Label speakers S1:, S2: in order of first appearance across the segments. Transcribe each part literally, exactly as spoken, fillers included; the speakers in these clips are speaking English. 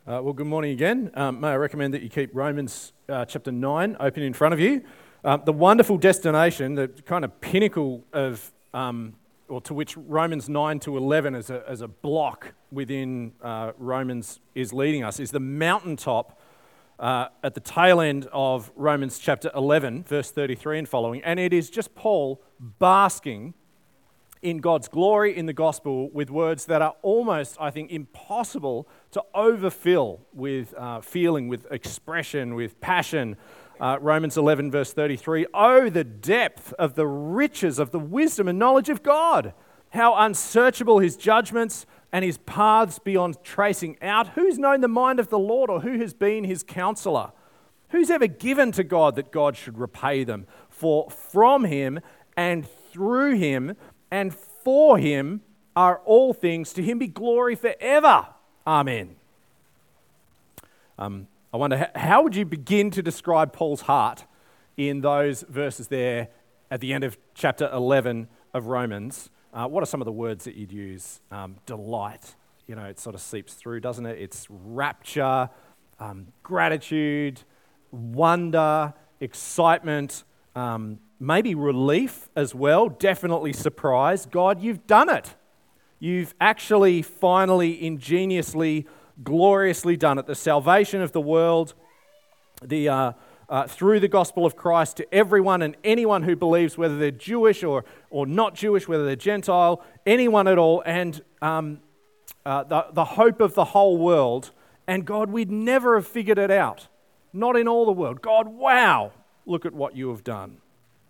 S1: Uh, well, good morning again. Um, may I recommend that you keep Romans uh, chapter nine open in front of you. Um, the wonderful destination, the kind of pinnacle of, um, or to which Romans nine to eleven as a, as a block within uh, Romans is leading us, is the mountaintop uh, at the tail end of Romans chapter eleven, verse thirty-three and following. And it is just Paul basking in God's glory in the gospel with words that are almost, I think, impossible to overfill with uh, feeling, with expression, with passion. Uh, Romans eleven verse thirty-three, "Oh, the depth of the riches of the wisdom and knowledge of God! How unsearchable his judgments and his paths beyond tracing out! Who's known the mind of the Lord, or who has been his counselor? Who's ever given to God that God should repay them? For from him and through him and for him are all things. To him be glory forever. Amen." Um, I wonder, how would you begin to describe Paul's heart in those verses there at the end of chapter eleven of Romans? Uh, what are some of the words that you'd use? Um, delight, you know, it sort of seeps through, doesn't it? It's rapture, um, gratitude, wonder, excitement, um, maybe relief as well, definitely surprise. God, you've done it. You've actually finally, ingeniously, gloriously done it. The salvation of the world, the uh, uh, through the gospel of Christ to everyone and anyone who believes, whether they're Jewish or, or not Jewish, whether they're Gentile, anyone at all, and um, uh, the, the hope of the whole world. And God, we'd never have figured it out. Not in all the world. God, wow, look at what you have done.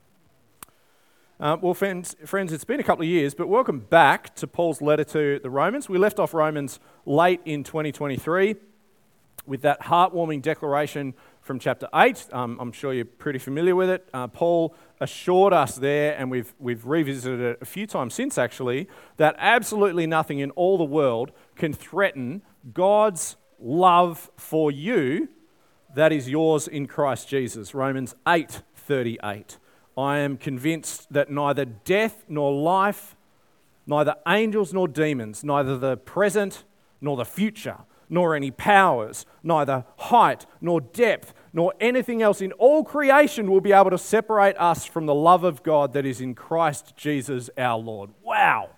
S1: Uh, well, friends, friends, it's been a couple of years, but welcome back to Paul's letter to the Romans. We left off Romans late in twenty twenty-three with that heartwarming declaration from chapter eight. Um, I'm sure you're pretty familiar with it. Uh, Paul assured us there, and we've we've revisited it a few times since actually, that absolutely nothing in all the world can threaten God's love for you that is yours in Christ Jesus. Romans eight thirty-eight. "I am convinced that neither death nor life, neither angels nor demons, neither the present nor the future, nor any powers, neither height nor depth, nor anything else in all creation will be able to separate us from the love of God that is in Christ Jesus our Lord." Wow!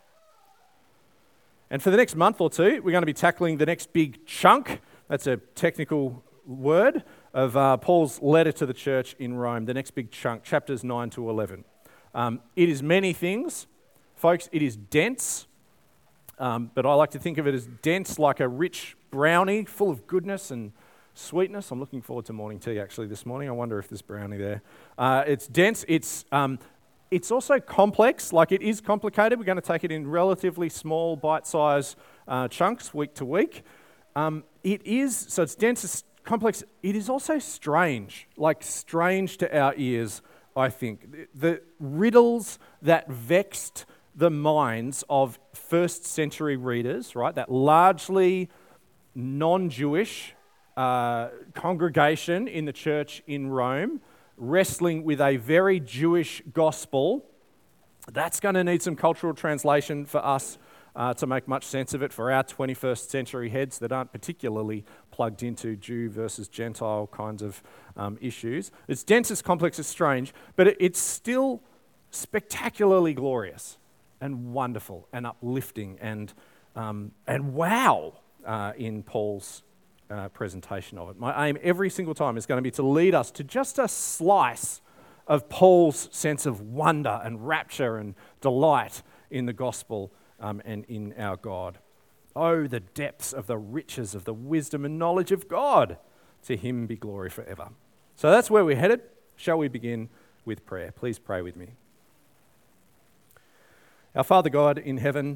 S1: And for the next month or two, we're going to be tackling the next big chunk. That's a technical word of uh, Paul's letter to the church in Rome, the next big chunk, chapters nine to eleven. Um, it is many things. Folks, it is dense, um, but I like to think of it as dense like a rich brownie, full of goodness and sweetness. I'm looking forward to morning tea actually this morning. I wonder if there's brownie there. Uh, it's dense. It's um, it's also complex, like it is complicated. We're going to take it in relatively small, bite-sized uh, chunks week to week. Um, it is, so it's dense, it's complex. It is also strange, like strange to our ears, I think. The, the riddles that vexed the minds of first century readers, right, that largely non-Jewish uh, congregation in the church in Rome, wrestling with a very Jewish gospel, that's going to need some cultural translation for us Uh, to make much sense of it for our twenty-first century heads that aren't particularly plugged into Jew versus Gentile kinds of um, issues. It's dense, it's complex, it's strange, but it, it's still spectacularly glorious and wonderful and uplifting and um, and wow uh, in Paul's uh, presentation of it. My aim every single time is going to be to lead us to just a slice of Paul's sense of wonder and rapture and delight in the gospel Um, and in our God. Oh, the depths of the riches of the wisdom and knowledge of God. To him be glory forever. So that's where we're headed. Shall we begin with prayer? Please pray with me. Our Father God in heaven,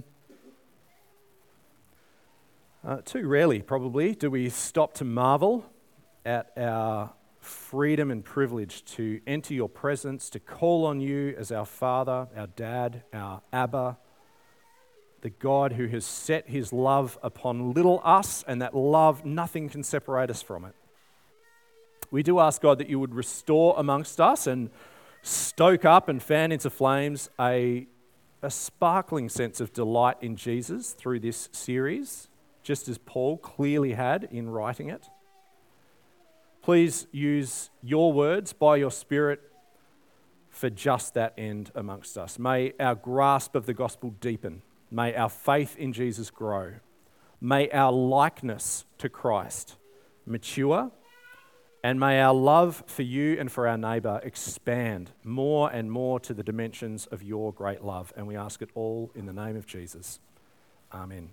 S1: uh, too rarely probably do we stop to marvel at our freedom and privilege to enter your presence, to call on you as our Father, our Dad, our Abba, the God who has set his love upon little us, and that love, nothing can separate us from it. We do ask, God, that you would restore amongst us and stoke up and fan into flames a, a sparkling sense of delight in Jesus through this series, just as Paul clearly had in writing it. Please use your words by your Spirit for just that end amongst us. May our grasp of the gospel deepen. May our faith in Jesus grow. May our likeness to Christ mature. And may our love for you and for our neighbour expand more and more to the dimensions of your great love. And we ask it all in the name of Jesus. Amen.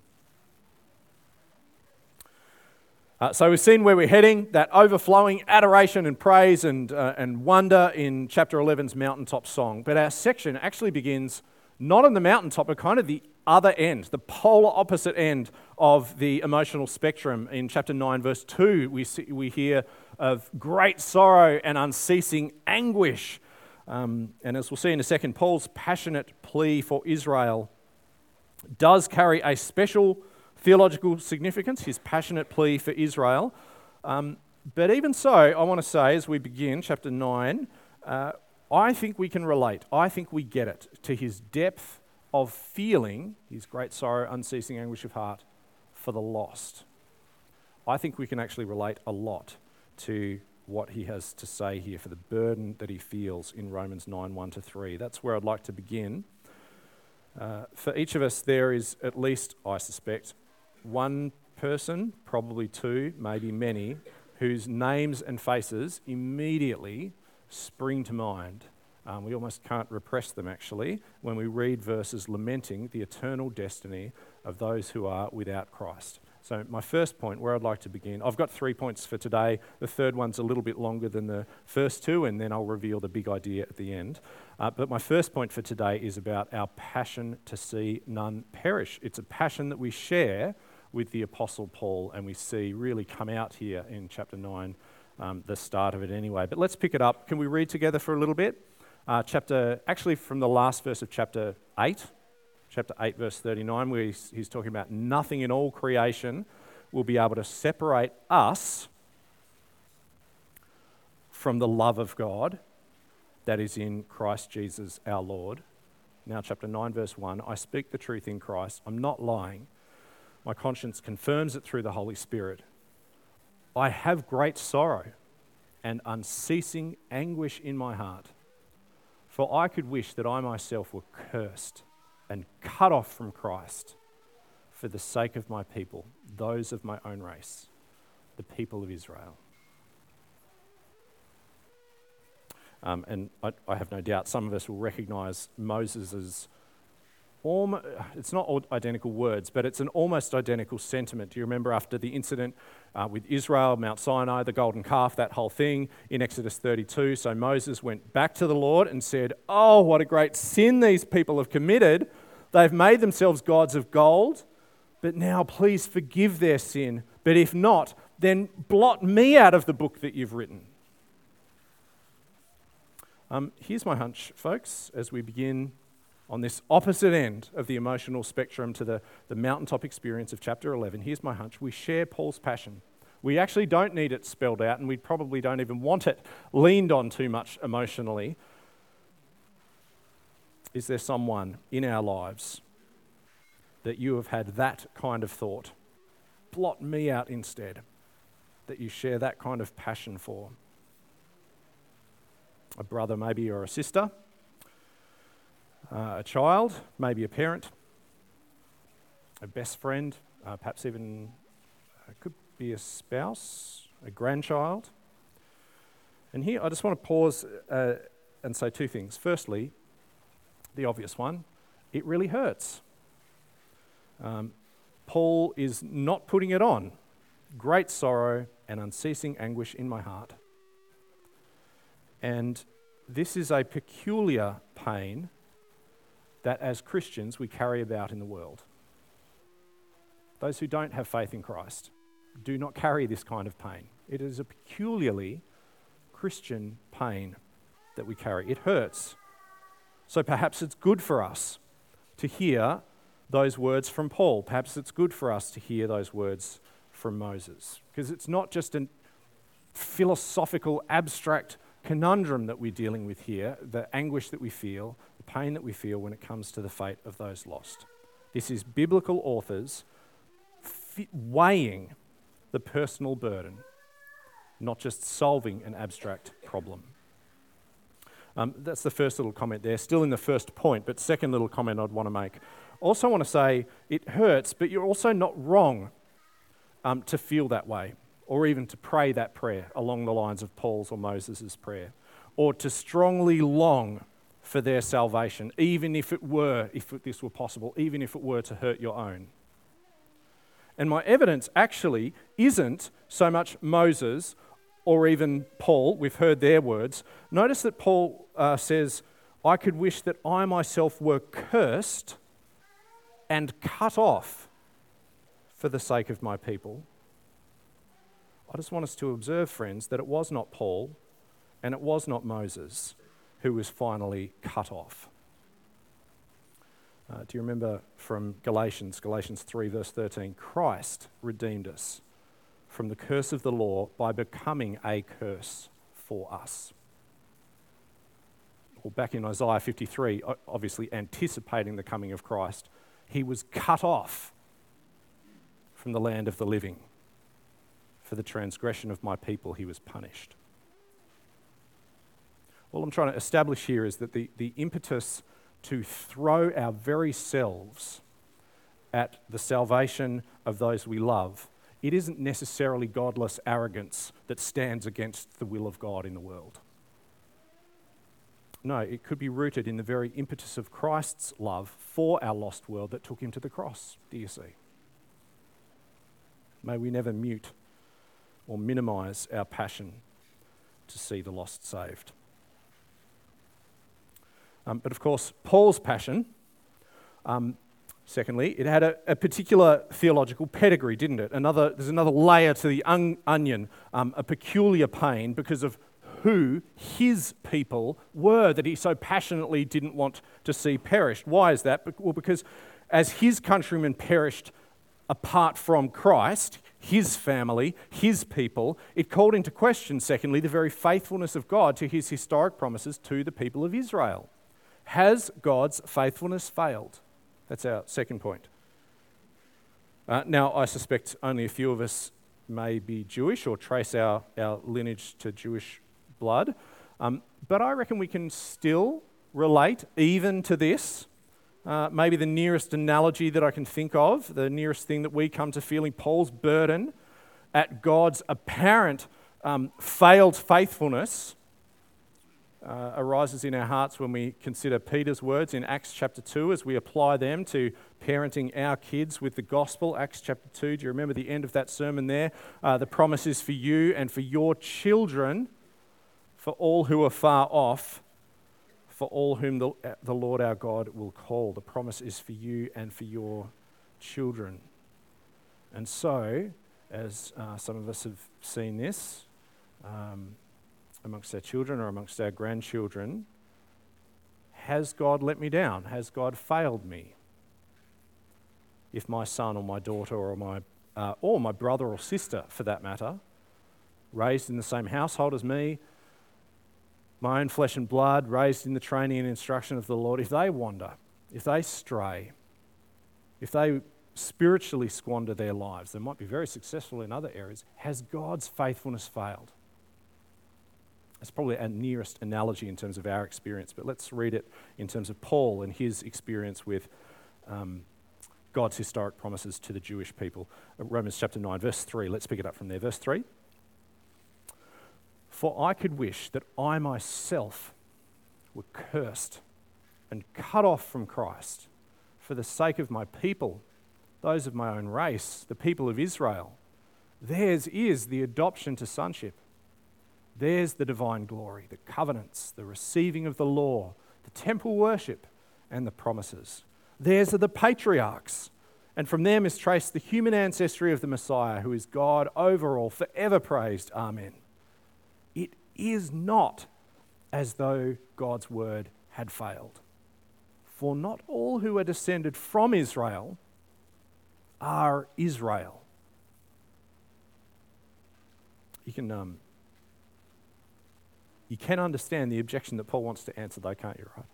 S1: Uh, so we've seen where we're heading, that overflowing adoration and praise and, uh, and wonder in chapter eleven's mountaintop song. But our section actually begins not on the mountaintop, but kind of the other end, the polar opposite end of the emotional spectrum. In chapter nine, verse two, we see, we hear of great sorrow and unceasing anguish. Um, and as we'll see in a second, Paul's passionate plea for Israel does carry a special theological significance, his passionate plea for Israel. Um, but even so, I want to say, as we begin chapter nine, uh, I think we can relate. I think we get it to his depth of feeling, his great sorrow, unceasing anguish of heart for the lost. I think we can actually relate a lot to what he has to say here, for the burden that he feels in Romans nine, one to three. That's where I'd like to begin. Uh, for each of us, there is at least, I suspect, one person, probably two, maybe many, whose names and faces immediately spring to mind. Um, we almost can't repress them, actually, when we read verses lamenting the eternal destiny of those who are without Christ. So my first point, where I'd like to begin, I've got three points for today. The third one's a little bit longer than the first two, and then I'll reveal the big idea at the end. Uh, but my first point for today is about our passion to see none perish. It's a passion that we share with the Apostle Paul, and we see really come out here in chapter nine, um, the start of it anyway. But let's pick it up. Can we read together for a little bit? Uh, chapter, actually from the last verse of chapter eight, chapter eight, verse thirty-nine, where he's, he's talking about nothing in all creation will be able to separate us from the love of God that is in Christ Jesus our Lord. Now chapter nine, verse one, I speak the truth in Christ. I'm not lying. My conscience confirms it through the Holy Spirit. I have great sorrow and unceasing anguish in my heart, for I could wish that I myself were cursed and cut off from Christ for the sake of my people, those of my own race, the people of Israel. Um, and I, I have no doubt some of us will recognise Moses's Almost, it's not identical words, but it's an almost identical sentiment. Do you remember after the incident uh, with Israel, Mount Sinai, the golden calf, that whole thing in Exodus thirty-two? So Moses went back to the Lord and said, oh, what a great sin these people have committed. They've made themselves gods of gold, but now please forgive their sin. But if not, then blot me out of the book that you've written. Um, here's my hunch, folks, as we begin on this opposite end of the emotional spectrum to the, the mountaintop experience of chapter eleven, here's my hunch. We share Paul's passion. We actually don't need it spelled out, and we probably don't even want it leaned on too much emotionally. Is there someone in our lives that you have had that kind of thought? Blot me out instead, that you share that kind of passion for. A brother maybe, or a sister. Uh, a child, maybe a parent, a best friend, uh, perhaps even uh, could be a spouse, a grandchild. And here I just want to pause uh, and say two things. Firstly, the obvious one, it really hurts. Um, Paul is not putting it on. Great sorrow and unceasing anguish in my heart. And this is a peculiar pain that as Christians we carry about in the world. Those who don't have faith in Christ do not carry this kind of pain. It is a peculiarly Christian pain that we carry. It hurts. So perhaps it's good for us to hear those words from Paul. Perhaps it's good for us to hear those words from Moses. Because it's not just a philosophical, abstract conundrum that we're dealing with here, the anguish that we feel, the pain that we feel when it comes to the fate of those lost. This is biblical authors fi- weighing the personal burden, not just solving an abstract problem. Um, that's the first little comment there, still in the first point, but second little comment I'd want to make. Also want to say it hurts, but you're also not wrong um, to feel that way, or even to pray that prayer along the lines of Paul's or Moses' prayer, or to strongly long for their salvation, even if it were, if this were possible, even if it were to hurt your own. And my evidence actually isn't so much Moses or even Paul. We've heard their words. Notice that Paul uh, says, I could wish that I myself were cursed and cut off for the sake of my people. I just want us to observe, friends, that it was not Paul and it was not Moses who was finally cut off. Uh, do you remember from Galatians, Galatians three verse thirteen, Christ redeemed us from the curse of the law by becoming a curse for us. Or back in Isaiah fifty-three, obviously anticipating the coming of Christ, he was cut off from the land of the living. For the transgression of my people he was punished. All I'm trying to establish here is that the, the impetus to throw our very selves at the salvation of those we love, it isn't necessarily godless arrogance that stands against the will of God in the world. No, it could be rooted in the very impetus of Christ's love for our lost world that took him to the cross, do you see? May we never mute or minimise our passion to see the lost saved. Um, but of course, Paul's passion, um, secondly, it had a, a particular theological pedigree, didn't it? Another, there's another layer to the un- onion, um, a peculiar pain because of who his people were that he so passionately didn't want to see perished. Why is that? Well, because as his countrymen perished apart from Christ, his family, his people, it called into question, secondly, the very faithfulness of God to his historic promises to the people of Israel. Has God's faithfulness failed? That's our second point. Uh, now, I suspect only a few of us may be Jewish or trace our, our lineage to Jewish blood, um, but I reckon we can still relate even to this. Uh, maybe the nearest analogy that I can think of, the nearest thing that we come to feeling Paul's burden at God's apparent um, failed faithfulness uh, arises in our hearts when we consider Peter's words in Acts chapter two as we apply them to parenting our kids with the gospel. Acts chapter two, do you remember the end of that sermon there? Uh, the promise is for you and for your children, for all who are far off, for all whom the, the Lord our God will call. The promise is for you and for your children. And so, as uh, some of us have seen this, um, amongst our children or amongst our grandchildren, has God let me down? Has God failed me? If my son or my daughter or my uh, or my brother or sister, for that matter, raised in the same household as me, my own flesh and blood, raised in the training and instruction of the Lord, if they wander, if they stray, if they spiritually squander their lives, they might be very successful in other areas, has God's faithfulness failed? That's probably our nearest analogy in terms of our experience, but let's read it in terms of Paul and his experience with um, God's historic promises to the Jewish people. Romans chapter nine, verse three, let's pick it up from there. Verse three. For I could wish that I myself were cursed and cut off from Christ for the sake of my people, those of my own race, the people of Israel. Theirs is the adoption to sonship. Theirs the divine glory, the covenants, the receiving of the law, the temple worship, and the promises. Theirs are the patriarchs, and from them is traced the human ancestry of the Messiah, who is God over all, forever praised. Amen. It is not as though God's word had failed. For not all who are descended from Israel are Israel. You can, um, you can understand the objection that Paul wants to answer though, can't you, right?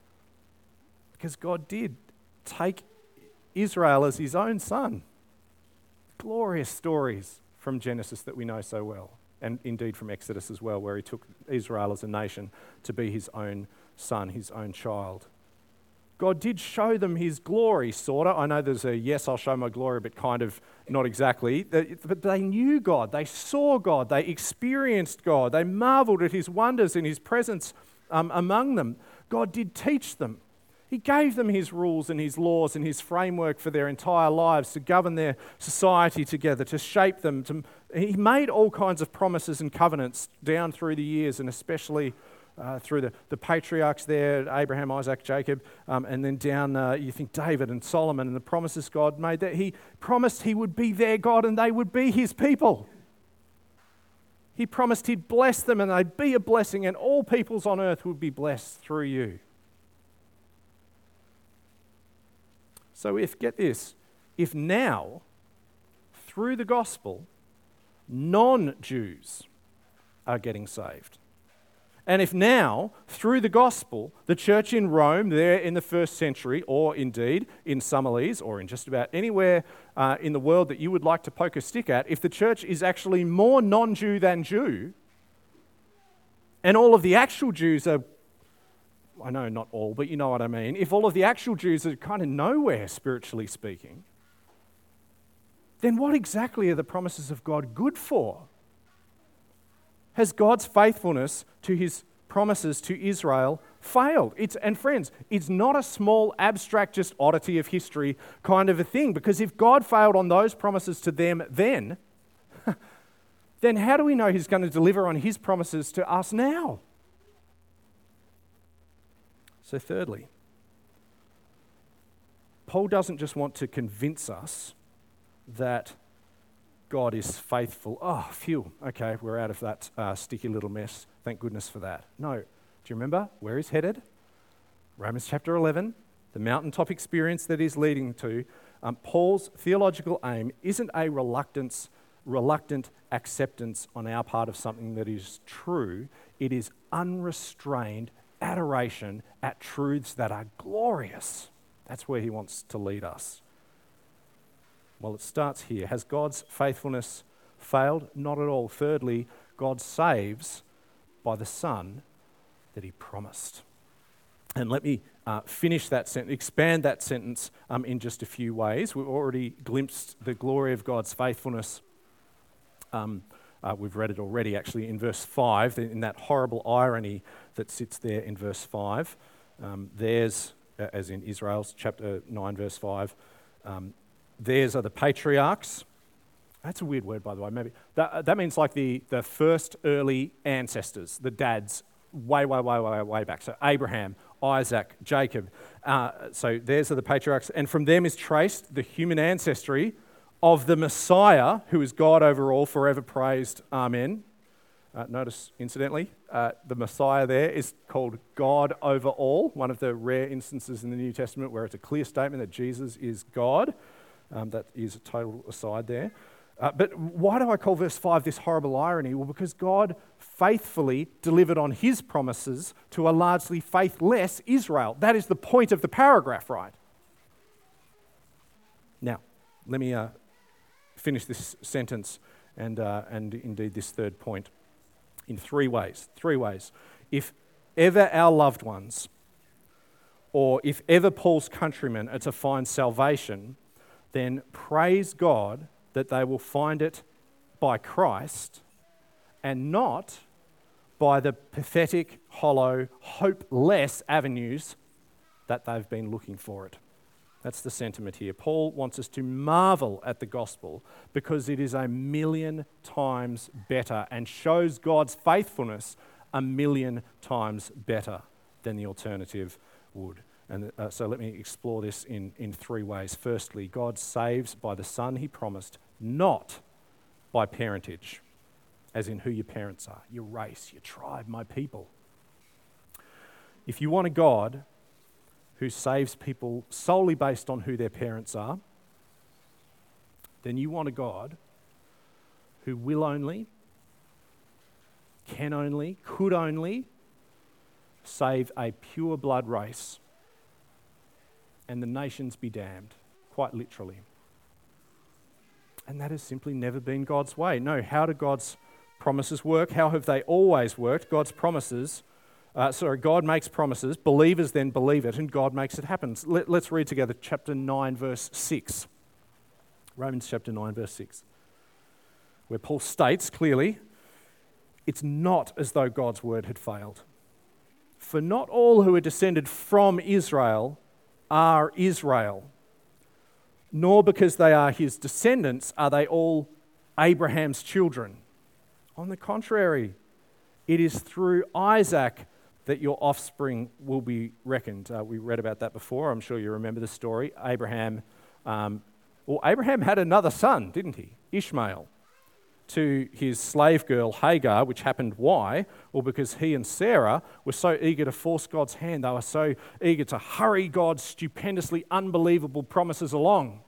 S1: Because God did take Israel as his own son. glorious stories from Genesis that we know so well, and indeed from Exodus as well, where he took Israel as a nation to be his own son, his own child. God did show them his glory, sort of. I know there's a yes, I'll show my glory, but kind of not exactly. But they knew God, they saw God, they experienced God, they marveled at his wonders and his presence um, among them. God did teach them. He gave them his rules and his laws and his framework for their entire lives to govern their society together, to shape them. To, he made all kinds of promises and covenants down through the years, and especially Uh, through the, the patriarchs there, Abraham, Isaac, Jacob, um, and then down, uh, you think David and Solomon and the promises God made, that he promised he would be their God and they would be his people. He promised he'd bless them and they'd be a blessing, and all peoples on earth would be blessed through you. So if, get this, if now, through the gospel, non-Jews are getting saved, and if now, through the gospel, the church in Rome, there in the first century, or indeed in Somalis, or in just about anywhere uh, in the world that you would like to poke a stick at, if the church is actually more non-Jew than Jew, and all of the actual Jews are, I know not all, but you know what I mean, if all of the actual Jews are kind of nowhere, spiritually speaking, then what exactly are the promises of God good for? Has God's faithfulness to his promises to Israel failed? It's, and friends, it's not a small, abstract, just oddity of history kind of a thing, because if God failed on those promises to them then, then how do we know he's going to deliver on his promises to us now? So thirdly, Paul doesn't just want to convince us that God is faithful. Oh, phew, okay, we're out of that uh, sticky little mess. Thank goodness for that. No, do you remember where he's headed? Romans chapter eleven, the mountaintop experience that he's leading to. Um, Paul's theological aim isn't a reluctance, reluctant acceptance on our part of something that is true. It is unrestrained adoration at truths that are glorious. That's where he wants to lead us. Well, it starts here. Has God's faithfulness failed? Not at all. Thirdly, God saves by the Son that he promised. And let me uh, finish that sentence, expand that sentence um, in just a few ways. We've already glimpsed the glory of God's faithfulness. Um, uh, we've read it already, actually, in verse five, in that horrible irony that sits there in verse five. Um, there's, uh, as in Israel's chapter nine, verse five, um, theirs are the patriarchs. That's a weird word, by the way. Maybe that, that means like the, the first early ancestors, the dads, way, way, way, way, way back. So Abraham, Isaac, Jacob. Uh, so theirs are the patriarchs. And from them is traced the human ancestry of the Messiah, who is God over all, forever praised. Amen. Uh, notice, incidentally, uh, the Messiah there is called God over all, one of the rare instances in the New Testament where it's a clear statement that Jesus is God. Um, that is a total aside there. Uh, but why do I call verse five this horrible irony? Well, because God faithfully delivered on his promises to a largely faithless Israel. That is the point of the paragraph, right? Now, let me uh, finish this sentence and, uh, and indeed this third point in three ways. Three ways. If ever our loved ones, or if ever Paul's countrymen are to find salvation, then praise God that they will find it by Christ and not by the pathetic, hollow, hopeless avenues that they've been looking for it. That's the sentiment here. Paul wants us to marvel at the gospel because it is a million times better and shows God's faithfulness a million times better than the alternative would. And uh, so let me explore this in, in three ways. Firstly, God saves by the Son he promised, not by parentage, as in who your parents are, your race, your tribe, my people. If you want a God who saves people solely based on who their parents are, then you want a God who will only, can only, could only save a pure blood race and the nations be damned, quite literally. And that has simply never been God's way. No, how do God's promises work? How have they always worked? God's promises, uh, sorry, God makes promises, believers then believe it, and God makes it happen. Let, let's read together chapter nine, verse six. Romans chapter nine, verse six, where Paul states clearly, it's not as though God's word had failed. For not all who are descended from Israel are Israel, nor because they are his descendants are they all Abraham's children. On the contrary, it is through Isaac that your offspring will be reckoned. Uh, we read about that before. I'm sure you remember the story. Abraham, um, well, Abraham had another son, didn't he? Ishmael, to his slave girl Hagar, which happened why? Well, because he and Sarah were so eager to force God's hand. They were so eager to hurry God's stupendously unbelievable promises along.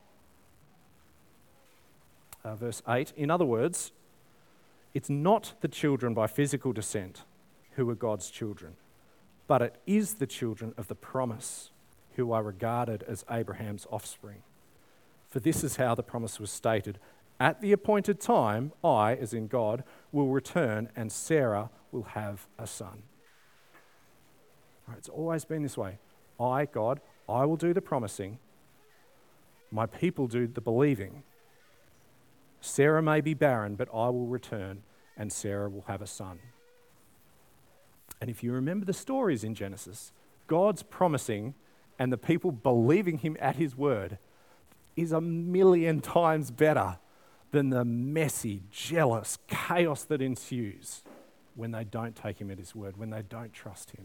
S1: Uh, verse eight, in other words, it's not the children by physical descent who are God's children, but it is the children of the promise who are regarded as Abraham's offspring. For this is how the promise was stated. At the appointed time, I, as in God, will return and Sarah will have a son. Right, it's always been this way. I, God, I will do the promising. My people do the believing. Sarah may be barren, but I will return and Sarah will have a son. And if you remember the stories in Genesis, God's promising and the people believing him at his word is a million times better than the messy, jealous chaos that ensues when they don't take him at his word, when they don't trust him.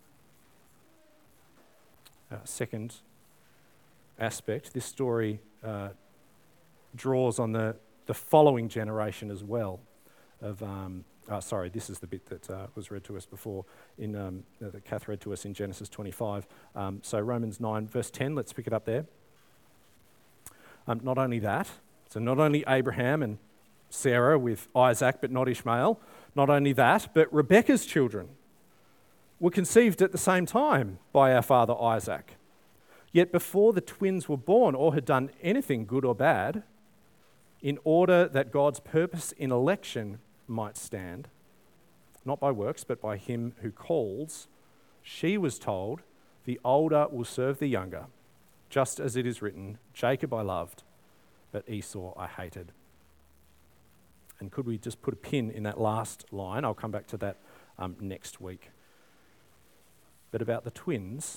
S1: Uh, second aspect, this story uh, draws on the, the following generation as well. Of um, uh, sorry, this is the bit that uh, was read to us before, in um, that Kath read to us in Genesis twenty-five. Um, so Romans nine, verse ten, let's pick it up there. Um, not only that, So not only Abraham and Sarah with Isaac, but not Ishmael. Not only that, but Rebekah's children were conceived at the same time by our father Isaac. Yet before the twins were born or had done anything good or bad, in order that God's purpose in election might stand, not by works, but by him who calls, she was told, the older will serve the younger, just as it is written, Jacob I loved, but Esau I hated. And could we just put a pin in that last line? I'll come back to that um, next week. But about the twins,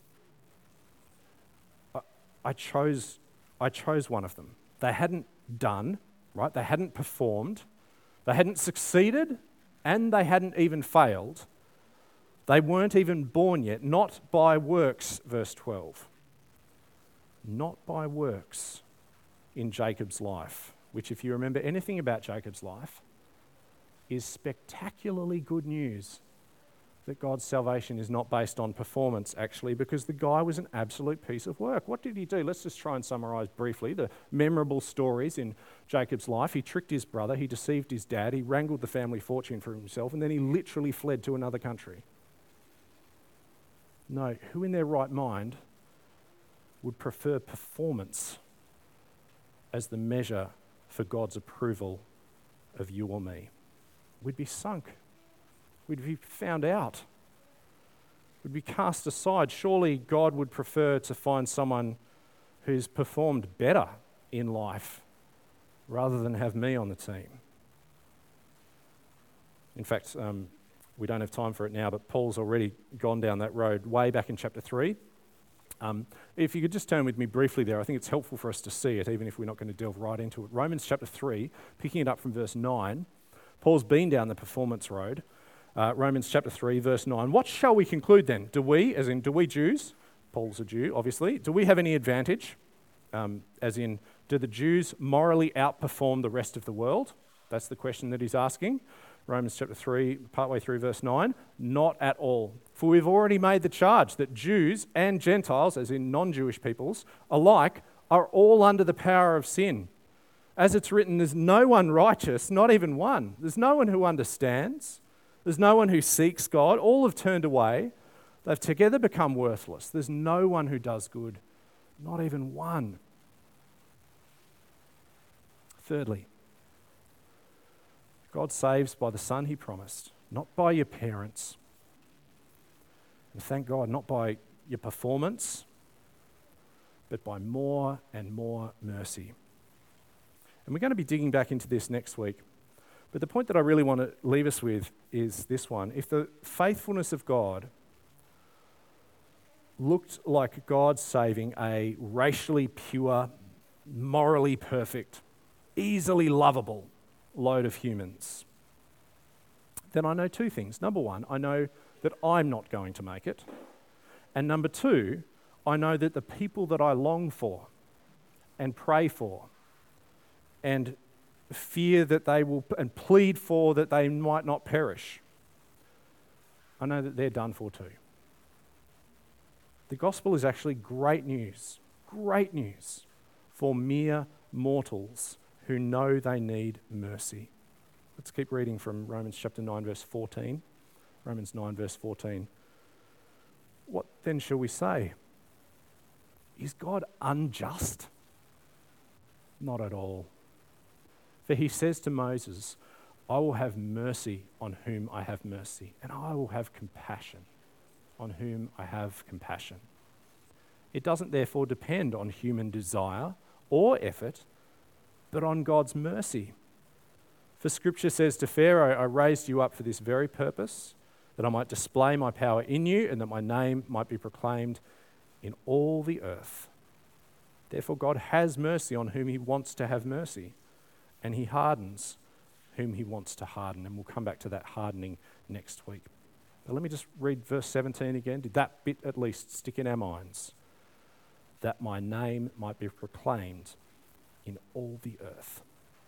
S1: I, I chose I chose one of them. They hadn't done, right? They hadn't performed. They hadn't succeeded, and they hadn't even failed. They weren't even born yet, not by works, verse twelve. Not by works in Jacob's life, which, if you remember anything about Jacob's life, is spectacularly good news that God's salvation is not based on performance, actually, because the guy was an absolute piece of work. What did he do? Let's just try and summarize briefly the memorable stories in Jacob's life. He tricked his brother, he deceived his dad, he wrangled the family fortune for himself, and then he literally fled to another country. No, who in their right mind would prefer performance as the measure for God's approval of you or me? We'd be sunk. We'd be found out. We'd be cast aside. Surely God would prefer to find someone who's performed better in life rather than have me on the team. In fact, um, we don't have time for it now, but Paul's already gone down that road way back in chapter three. Um, if you could just turn with me briefly there, I think it's helpful for us to see it, even if we're not going to delve right into it. Romans chapter three, picking it up from verse nine, Paul's been down the performance road. Uh, Romans chapter three, verse nine. What shall we conclude then? Do we, as in, do we Jews, Paul's a Jew, obviously, do we have any advantage? Um, as in, do the Jews morally outperform the rest of the world? That's the question that he's asking. Romans chapter three, partway through verse nine. Not at all. For we've already made the charge that Jews and Gentiles, as in non-Jewish peoples, alike, are all under the power of sin. As it's written, there's no one righteous, not even one. There's no one who understands. There's no one who seeks God. All have turned away. They've together become worthless. There's no one who does good, not even one. Thirdly, God saves by the Son he promised, not by your parents. And thank God, not by your performance, but by more and more mercy. And we're going to be digging back into this next week. But the point that I really want to leave us with is this one. If the faithfulness of God looked like God saving a racially pure, morally perfect, easily lovable load of humans, then I know two things. Number one, I know that I'm not going to make it. And number two, I know that the people that I long for and pray for and fear that they will, and plead for that they might not perish, I know that they're done for too. The gospel is actually great news, great news for mere mortals who know they need mercy. Let's keep reading from Romans chapter nine, verse fourteen. Romans nine, verse fourteen. What then shall we say? Is God unjust? Not at all. For he says to Moses, I will have mercy on whom I have mercy, and I will have compassion on whom I have compassion. It doesn't therefore depend on human desire or effort, but on God's mercy. For Scripture says to Pharaoh, I raised you up for this very purpose, that I might display my power in you and that my name might be proclaimed in all the earth. Therefore God has mercy on whom he wants to have mercy, and he hardens whom he wants to harden. And we'll come back to that hardening next week. But let me just read verse seventeen again. Did that bit at least stick in our minds? That my name might be proclaimed in all the earth.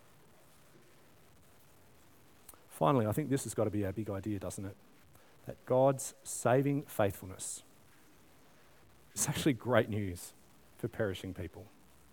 S1: Finally, I think this has got to be our big idea, doesn't it? That God's saving faithfulness is actually great news for perishing people.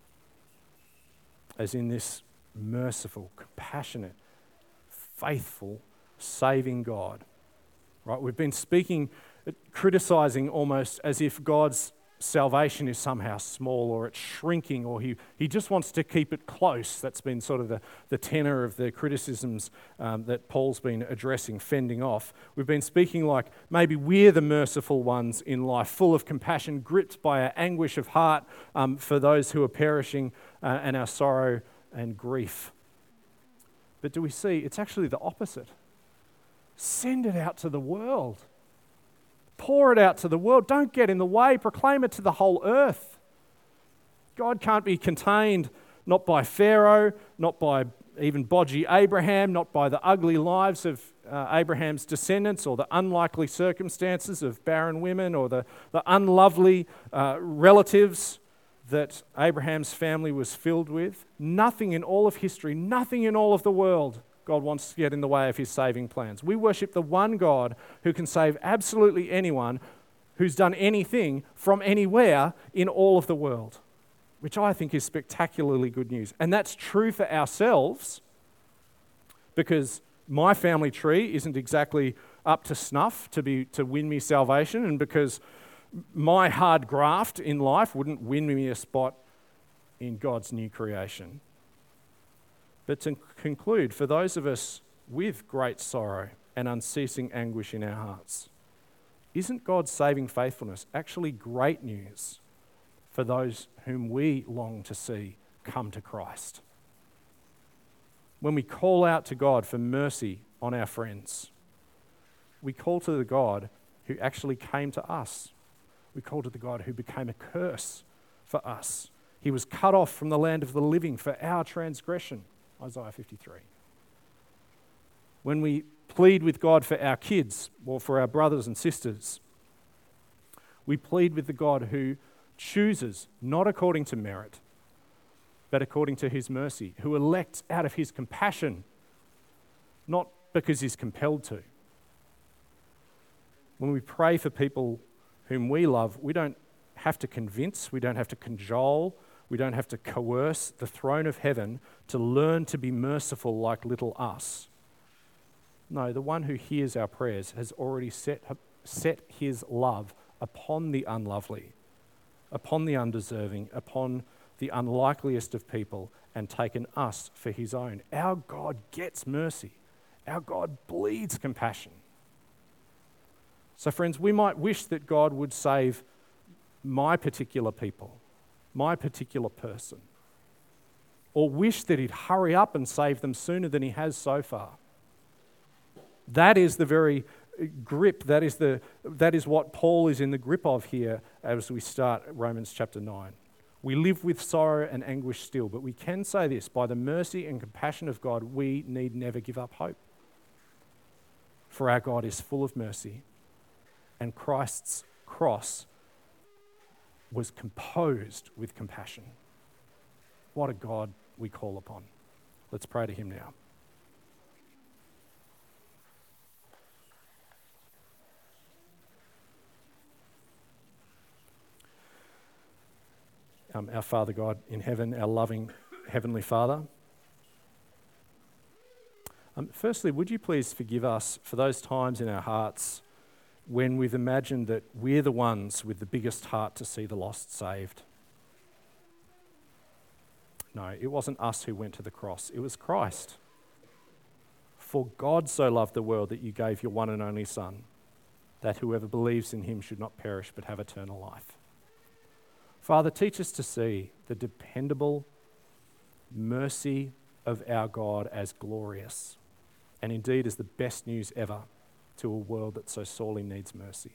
S1: As in this merciful, compassionate, faithful, saving God. Right? We've been speaking, criticizing almost as if God's salvation is somehow small or it's shrinking or he, he just wants to keep it close. That's been sort of the, the tenor of the criticisms um, that Paul's been addressing, fending off. We've been speaking like maybe we're the merciful ones in life, full of compassion, gripped by our anguish of heart um, for those who are perishing uh, and our sorrow and grief. But do we see it's actually the opposite? Send it out to the world. Pour it out to the world. Don't get in the way. Proclaim it to the whole earth. God can't be contained not by Pharaoh, not by even bodgy Abraham, not by the ugly lives of uh, Abraham's descendants or the unlikely circumstances of barren women or the, the unlovely uh, relatives that Abraham's family was filled with. Nothing in all of history, nothing in all of the world God wants to get in the way of his saving plans. We worship the one God who can save absolutely anyone who's done anything from anywhere in all of the world, which I think is spectacularly good news. And that's true for ourselves because my family tree isn't exactly up to snuff to be to win me salvation, and because my hard graft in life wouldn't win me a spot in God's new creation. But to conclude, for those of us with great sorrow and unceasing anguish in our hearts, isn't God's saving faithfulness actually great news for those whom we long to see come to Christ? When we call out to God for mercy on our friends, we call to the God who actually came to us. We call to the God who became a curse for us. He was cut off from the land of the living for our transgression. Isaiah fifty-three. When we plead with God for our kids or for our brothers and sisters, we plead with the God who chooses not according to merit, but according to his mercy, who elects out of his compassion, not because he's compelled to. When we pray for people whom we love, we don't have to convince, we don't have to cajole, we don't have to coerce the throne of heaven to learn to be merciful like little us. No, the one who hears our prayers has already set, set his love upon the unlovely, upon the undeserving, upon the unlikeliest of people, and taken us for his own. Our God gets mercy. Our God bleeds compassion. So friends, we might wish that God would save my particular people, my particular person, or wish that he'd hurry up and save them sooner than he has so far. That is the very grip, that is, the, that is what Paul is in the grip of here as we start Romans chapter nine. We live with sorrow and anguish still, but we can say this: by the mercy and compassion of God, we need never give up hope. For our God is full of mercy, and Christ's cross was composed with compassion. What a God we call upon. Let's pray to him now. Um, our Father God in heaven, our loving Heavenly Father. Um, firstly, would you please forgive us for those times in our hearts when we've imagined that we're the ones with the biggest heart to see the lost saved? No, it wasn't us who went to the cross. It was Christ. For God so loved the world that you gave your one and only Son, that whoever believes in him should not perish but have eternal life. Father, teach us to see the dependable mercy of our God as glorious, and indeed as the best news ever to a world that so sorely needs mercy.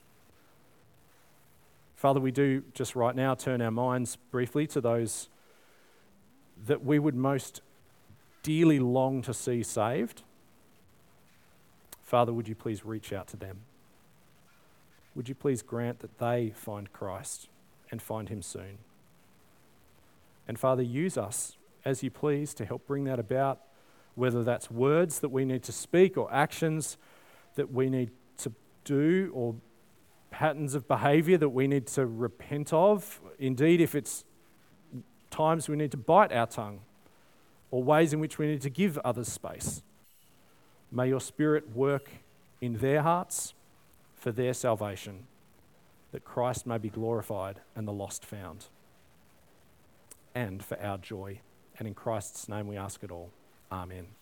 S1: Father, we do just right now turn our minds briefly to those that we would most dearly long to see saved. Father, would you please reach out to them? Would you please grant that they find Christ and find him soon? And Father, use us as you please to help bring that about, whether that's words that we need to speak or actions that we need to do or patterns of behaviour that we need to repent of. Indeed, if it's times we need to bite our tongue or ways in which we need to give others space. May your Spirit work in their hearts for their salvation, that Christ may be glorified and the lost found, and for our joy. And in Christ's name we ask it all. Amen.